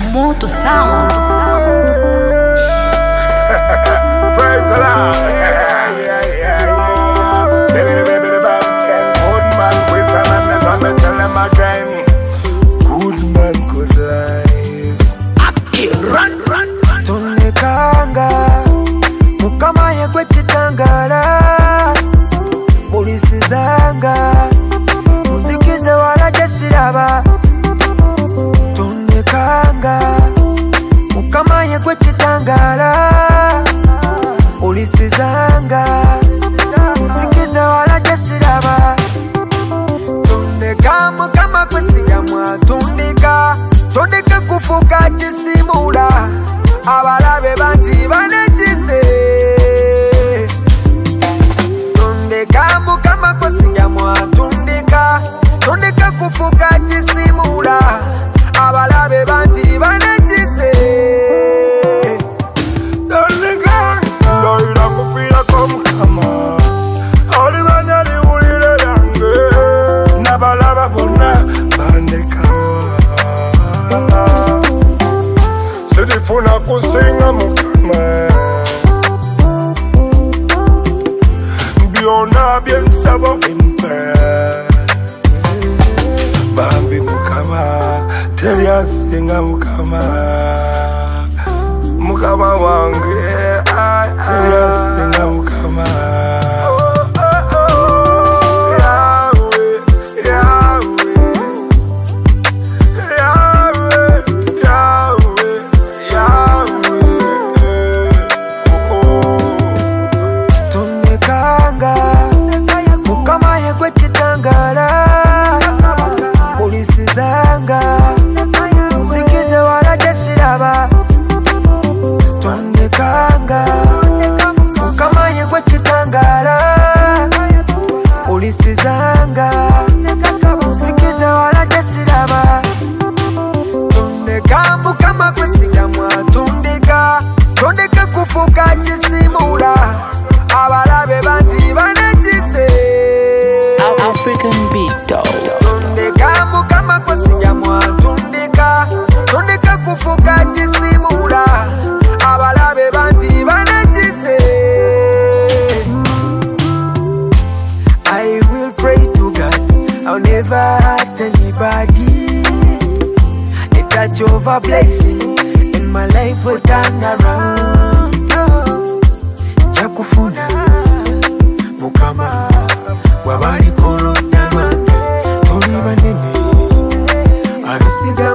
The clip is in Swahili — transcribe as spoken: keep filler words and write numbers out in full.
Moto Sound. Praise the Lord. Yeah, yeah, yeah. Baby, the baby, the Bible can. Good man, wisdom and this, I'm gonna tell them again. Good man, good life. Aki, run, run, run. Tunekanga mukama yegwe chitangala mulisizanga muzikize wala jesiraba. Tunekanga mukama yegwe chitangala mulisizanga muzikize wala jesiraba. Tuneka mukama kwesiga mwatundika tundika kufuka chisimula abalabe banti banetise. Tundeka mukama kwesiga mwatundika tundika kufuka chisimula abalabe banti banetise. Tundeka ndoira kufira kwa mukama olimanya liwulire yange nabalaba bonna bandekawa. Sidifuna kusinga mukama byonna byensaba bimpe bambi mukama teryasinga mukama mukama wange teryasinga mukama. Mukama yegwe chitangala mulisizanga muzikize wala jesiraba. Tundekanga mukama yegwe chitangala mulisizanga muzikize wala jesiraba. Tundeka mukama kwesiga mwatundika tundika kufuka chisimula abalabe banti banetise. African beat dog. Tundeka mukama kwesiga mwatundika tundika kufuka chisimula abalabe banti banetise. I will pray to God, I'll never hurt anybody. A touch of a blessing in my life will turn around. Jakufuna mukama wabali koronyanwa tuli banene abisiga